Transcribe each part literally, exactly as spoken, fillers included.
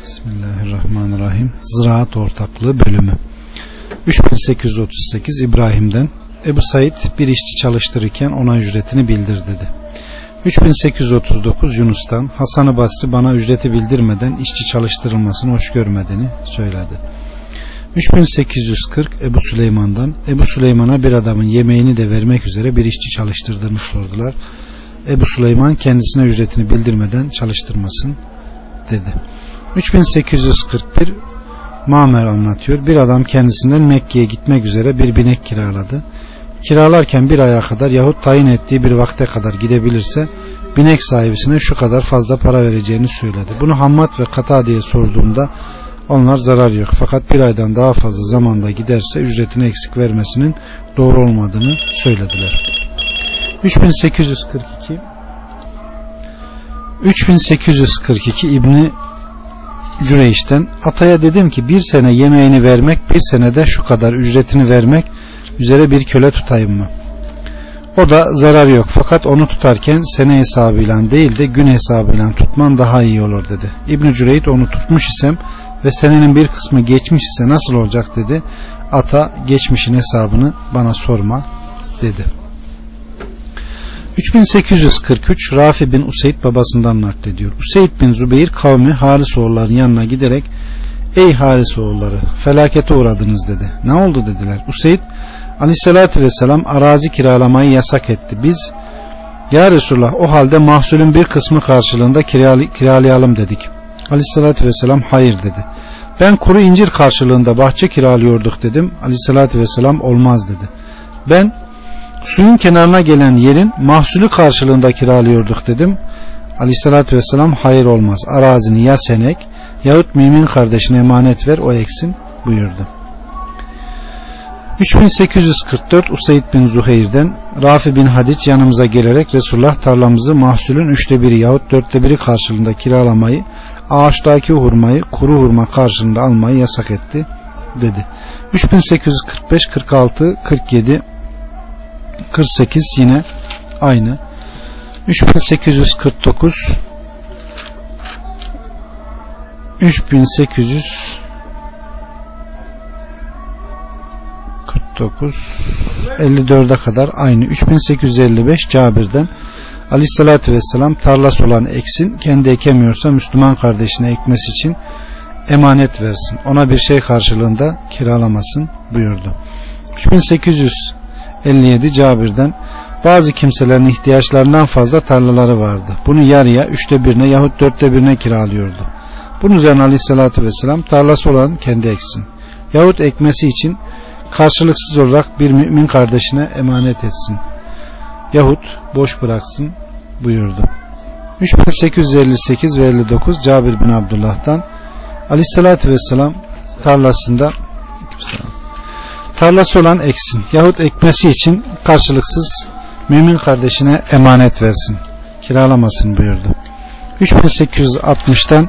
Bismillahirrahmanirrahim. Ziraat ortaklığı bölümü. üç bin sekiz yüz otuz sekiz İbrahim'den: Ebu Said bir işçi çalıştırırken ona ücretini bildir dedi. üç bin sekiz yüz otuz dokuz Yunus'tan: Hasan-ı Basri bana ücreti bildirmeden işçi çalıştırılmasını hoş görmediğini söyledi. üç bin sekiz yüz kırk Ebu Süleyman'dan: Ebu Süleyman'a bir adamın yemeğini de vermek üzere bir işçi çalıştırdığını sordular. Ebu Süleyman kendisine ücretini bildirmeden çalıştırmasın dedi. üç bin sekiz yüz kırk bir Mamer anlatıyor. Bir adam kendisinden Mekke'ye gitmek üzere bir binek kiraladı. Kiralarken bir aya kadar yahut tayin ettiği bir vakte kadar gidebilirse binek sahibisine şu kadar fazla para vereceğini söyledi. Bunu Hammad ve Katade'ye sorduğumda onlar zarar yok, fakat bir aydan daha fazla zamanda giderse ücretini eksik vermesinin doğru olmadığını söylediler. üç bin sekiz yüz kırk iki üç bin sekiz yüz kırk iki İbni Cüreyş'ten: Ataya dedim ki bir sene yemeğini vermek, bir senede şu kadar ücretini vermek üzere bir köle tutayım mı? O da zarar yok, fakat onu tutarken sene hesabıyla değil de gün hesabıyla tutman daha iyi olur dedi. İbni Cüreyş onu tutmuş isem ve senenin bir kısmı geçmiş ise nasıl olacak dedi. Ata geçmişin hesabını bana sorma dedi. üç bin sekiz yüz kırk üç Rafi bin Useyd babasından naklediyor. Useyd bin Zübeyir kavmi Harisoğulların yanına giderek: Ey Harisoğulları, felakete uğradınız dedi. Ne oldu dediler. Useyd aleyhissalatü vesselam arazi kiralamayı yasak etti. Biz ya Resulullah o halde mahsulün bir kısmı karşılığında kiralayalım dedik. Aleyhissalatü vesselam hayır dedi. Ben kuru incir karşılığında bahçe kiralıyorduk dedim. Aleyhissalatü vesselam olmaz dedi. Ben suyun kenarına gelen yerin mahsulü karşılığında kiralıyorduk dedim. Aleyhissalatü vesselam hayır olmaz. Arazini ya sen ek yahut mümin kardeşine emanet ver, o eksin buyurdu. üç bin sekiz yüz kırk dört Useyd bin Zuhayr'den: Rafi bin Hadic yanımıza gelerek Resulullah tarlamızı mahsulün üçte biri yahut dörtte biri karşılığında kiralamayı, ağaçtaki hurmayı kuru hurma karşılığında almayı yasak etti dedi. üç bin sekiz yüz kırk beş kırk altı kırk yedi kırk sekiz yine aynı. üç bin sekiz yüz kırk dokuz üç bin sekiz yüz kırk dokuz elli dörde kadar aynı. üç bin sekiz yüz elli beş Cabir'den: Aleyhissalatü vesselam tarlası olan eksin, kendi ekemiyorsa Müslüman kardeşine ekmesi için emanet versin, ona bir şey karşılığında kiralamasın buyurdu. üç bin sekiz yüz elli yedi Cabir'den: bazı kimselerin ihtiyaçlarından fazla tarlaları vardı. Bunu yarıya, üçte birine yahut dörtte birine kiralıyordu. Bunun üzerine Aleyhisselatü Vesselam tarlası olan kendi eksin yahut ekmesi için karşılıksız olarak bir mümin kardeşine emanet etsin yahut boş bıraksın buyurdu. üç bin sekiz yüz elli sekiz ve elli dokuz Cabir bin Abdullah'tan: Aleyhisselatü Vesselam tarlasında tarlası olan eksin yahut ekmesi için karşılıksız mümin kardeşine emanet versin, kiralamasın buyurdu. üç bin sekiz yüz altmıştan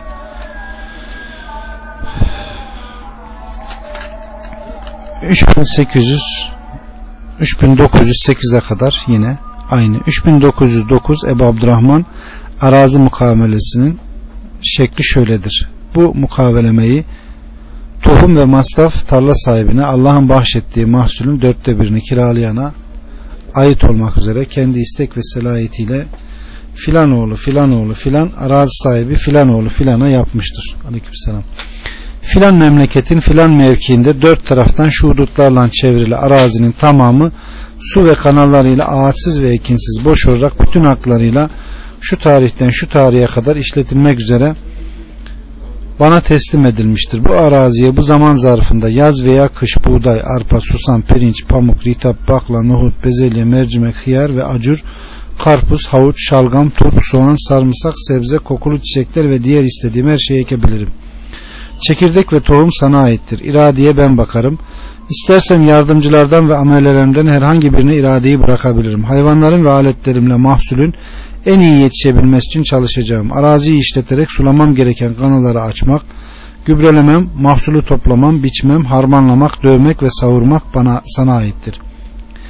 üç bin sekiz yüz üç bin dokuz yüz sekize kadar yine aynı. üç bin dokuz yüz dokuz Ebu Abdurrahman arazi mukavelesinin şekli şöyledir. Bu mukavelemeyi tohum ve masraf tarla sahibine Allah'ın bahşettiği mahsulün dörtte birini kiralayana ait olmak üzere kendi istek ve selayetiyle filan oğlu filan oğlu filan arazi sahibi filan oğlu filana yapmıştır. Aleykümselam. Filan memleketin filan mevkiinde dört taraftan şu hudutlarla çevrili arazinin tamamı su ve kanallarıyla ağaçsız ve ekinsiz boş olarak bütün haklarıyla şu tarihten şu tarihe kadar işletilmek üzere bana teslim edilmiştir. Bu araziye bu zaman zarfında yaz veya kış buğday, arpa, susam, pirinç, pamuk, ritap, bakla, nohut, bezelye, mercimek, hıyar ve acur, karpuz, havuç, şalgam, turp, soğan, sarımsak, sebze, kokulu çiçekler ve diğer istediğim her şeyi ekebilirim. Çekirdek ve tohum sana aittir. İradeye ben bakarım. İstersem yardımcılardan ve amelelerimden herhangi birine iradeyi bırakabilirim. Hayvanların ve aletlerimle mahsulün en iyi yetişebilmesi için çalışacağım. Araziyi işleterek sulamam gereken kanalları açmak, gübrelemem, mahsulü toplamam, biçmem, harmanlamak, dövmek ve savurmak bana sana aittir.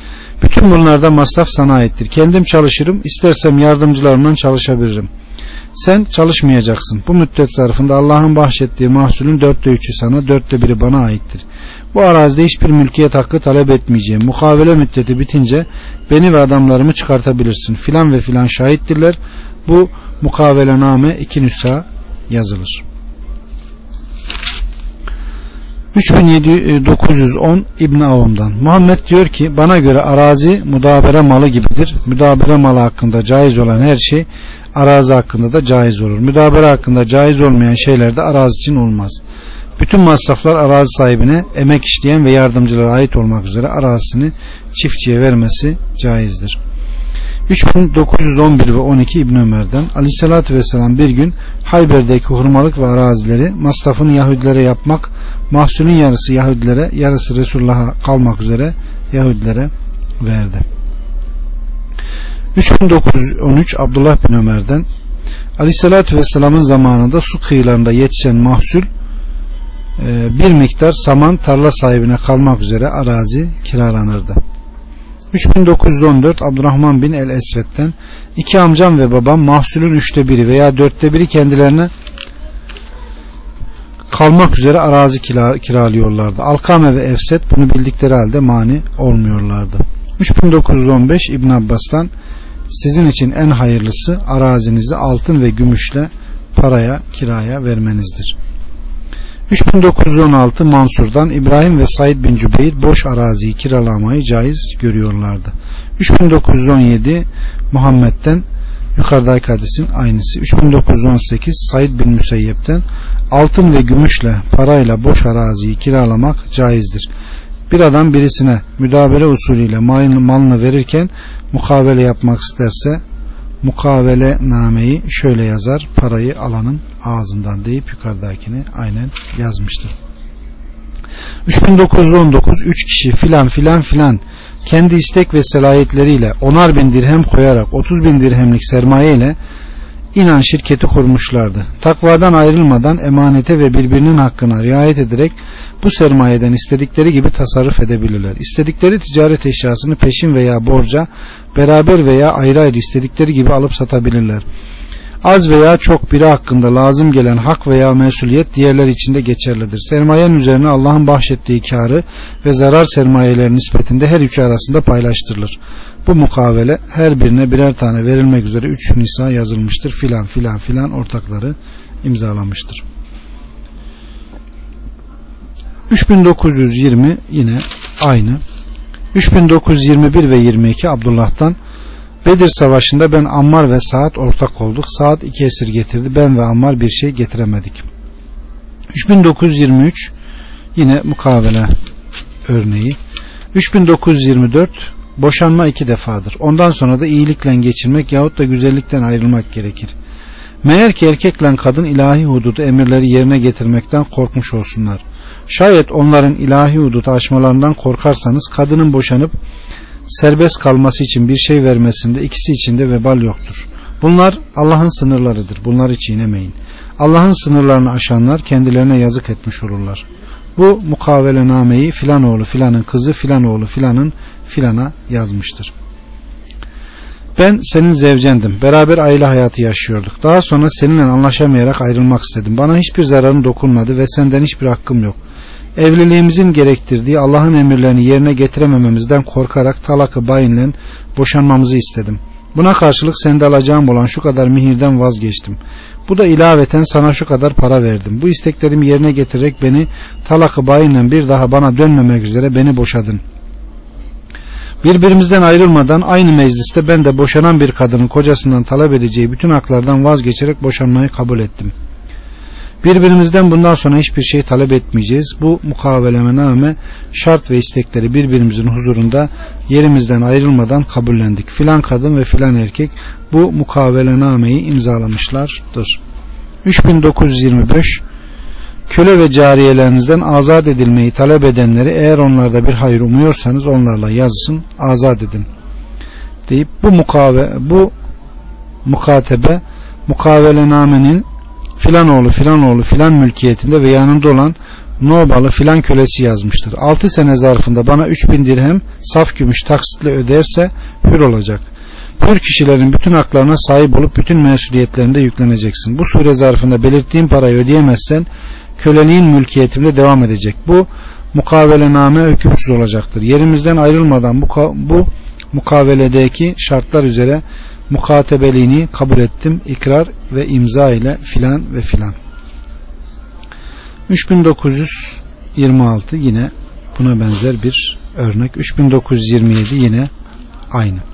Bütün bunlarda masraf sana aittir. Kendim çalışırım, istersem yardımcılarımdan çalışabilirim. Sen çalışmayacaksın. Bu müddet zarfında Allah'ın bahşettiği mahsulün dörtte üçü sana, dörtte biri bana aittir. Bu arazide hiçbir mülkiyet hakkı talep etmeyeceğim. Mukavele müddeti bitince beni ve adamlarımı çıkartabilirsin. Filan ve filan şahittirler. Bu mukavelename iki nüsha yazılır. üç bin dokuz yüz on İbn Avun'dan Muhammed diyor ki, bana göre arazi mudabere malı gibidir. Müdabere malı hakkında caiz olan her şey arazi hakkında da caiz olur. Müdabere hakkında caiz olmayan şeyler de arazi için olmaz. Bütün masraflar arazi sahibine, emek işleyen ve yardımcılara ait olmak üzere arazisini çiftçiye vermesi caizdir. üç bin dokuz yüz on bir ve on iki İbn Ömer'den Aleyhisselatü Vesselam bir gün Hayber'deki hurmalık ve arazileri masrafını Yahudilere yapmak, mahsulün yarısı Yahudilere, yarısı Resulullah'a kalmak üzere Yahudilere verdi. üç bin dokuz yüz on üç Abdullah bin Ömer'den Aleyhisselatü Vesselam'ın zamanında su kıyılarında yetişen mahsul bir miktar saman tarla sahibine kalmak üzere arazi kiralanırdı. üç bin dokuz yüz on dört Abdurrahman bin el-Esved'den iki amcam ve babam mahsulün üçte biri veya dörtte biri kendilerine kalmak üzere arazi kira, kiralıyorlardı. Alkame ve Efset bunu bildikleri halde mani olmuyorlardı. üç bin dokuz yüz on beş İbn Abbas'tan sizin için en hayırlısı arazinizi altın ve gümüşle paraya kiraya vermenizdir. üç bin dokuz yüz on altı Mansur'dan İbrahim ve Said bin Cübeyr boş araziyi kiralamayı caiz görüyorlardı. üç bin dokuz yüz on yedi Muhammed'den yukarıdaki hadisin aynısı. üç bin dokuz yüz on sekiz Said bin Müseyyep'ten altın ve gümüşle parayla boş araziyi kiralamak caizdir. Bir adam birisine müdabere usulüyle malını verirken mukavele yapmak isterse mukavele nameyi şöyle yazar, parayı alanın ağzından deyip yukarıdakini aynen yazmıştır. üç bin dokuz yüz on dokuz üç kişi filan filan filan kendi istek ve selahiyetleriyle onar bin dirhem koyarak otuz bin dirhemlik sermaye ile İnan şirketi kurmuşlardı. Takvadan ayrılmadan emanete ve birbirinin hakkına riayet ederek bu sermayeden istedikleri gibi tasarruf edebilirler. İstedikleri ticaret eşyasını peşin veya borca, beraber veya ayrı ayrı istedikleri gibi alıp satabilirler. Az veya çok biri hakkında lazım gelen hak veya mesuliyet diğerler için de geçerlidir. Sermayenin üzerine Allah'ın bahşettiği karı ve zarar sermayeleri nispetinde her üçü arasında paylaştırılır. Bu mukavele her birine birer tane verilmek üzere üç nisa yazılmıştır. Filan filan filan ortakları imzalamıştır. üç bin dokuz yüz yirmi yine aynı. üç bin dokuz yüz yirmi bir ve yirmi iki Abdullah'tan Bedir Savaşı'nda ben Ammar ve Saad ortak olduk. Saad iki esir getirdi. Ben ve Ammar bir şey getiremedik. üç bin dokuz yüz yirmi üç yine mukavele örneği. üç bin dokuz yüz yirmi dört boşanma iki defadır. Ondan sonra da iyilikle geçirmek yahut da güzellikten ayrılmak gerekir. Meğer ki erkekle kadın ilahi hududu emirleri yerine getirmekten korkmuş olsunlar. Şayet onların ilahi hududu aşmalarından korkarsanız kadının boşanıp serbest kalması için bir şey vermesinde ikisi için de vebal yoktur. Bunlar Allah'ın sınırlarıdır. Bunları çiğnemeyin. Allah'ın sınırlarını aşanlar kendilerine yazık etmiş olurlar. Bu mukavelenameyi filan oğlu filanın kızı filan oğlu filanın filana yazmıştır. Ben senin zevcendim. Beraber aile hayatı yaşıyorduk. Daha sonra seninle anlaşamayarak ayrılmak istedim. Bana hiçbir zararın dokunmadı ve senden hiçbir hakkım yok. Evliliğimizin gerektirdiği Allah'ın emirlerini yerine getiremememizden korkarak talakı bayinle boşanmamızı istedim. Buna karşılık sende alacağım olan şu kadar mihirden vazgeçtim. Bu da ilaveten sana şu kadar para verdim. Bu isteklerimi yerine getirerek beni talakı bayinle bir daha bana dönmemek üzere beni boşadın. Birbirimizden ayrılmadan aynı mecliste ben de boşanan bir kadının kocasından talep edeceği bütün haklardan vazgeçerek boşanmayı kabul ettim. Birbirimizden bundan sonra hiçbir şey talep etmeyeceğiz. Bu mukavelemename şart ve istekleri birbirimizin huzurunda yerimizden ayrılmadan kabullendik. Filan kadın ve filan erkek bu mukavelenameyi imzalamışlardır. üç bin dokuz yüz yirmi beş Köle ve cariyelerinizden azat edilmeyi talep edenleri eğer onlarda bir hayır umuyorsanız onlarla yazsın, azat edin deyip bu mukave bu mukatebe mukavelenamenin filan oğlu filan oğlu filan mülkiyetinde ve yanında olan Nobalı filan kölesi yazmıştır. altı sene zarfında bana üç bin dirhem saf gümüş taksitle öderse hür olacak. Hür kişilerin bütün haklarına sahip olup bütün mesuliyetlerinde yükleneceksin. Bu sure zarfında belirttiğim parayı ödeyemezsen köleliğin mülkiyetinde devam edecek. Bu mukavelename hükümsüz olacaktır. Yerimizden ayrılmadan bu, bu mukaveledeki şartlar üzere mukatebeliğini kabul ettim. İkrar ve imza ile filan ve filan. üç bin dokuz yüz yirmi altı yine buna benzer bir örnek. üç bin dokuz yüz yirmi yedi yine aynı.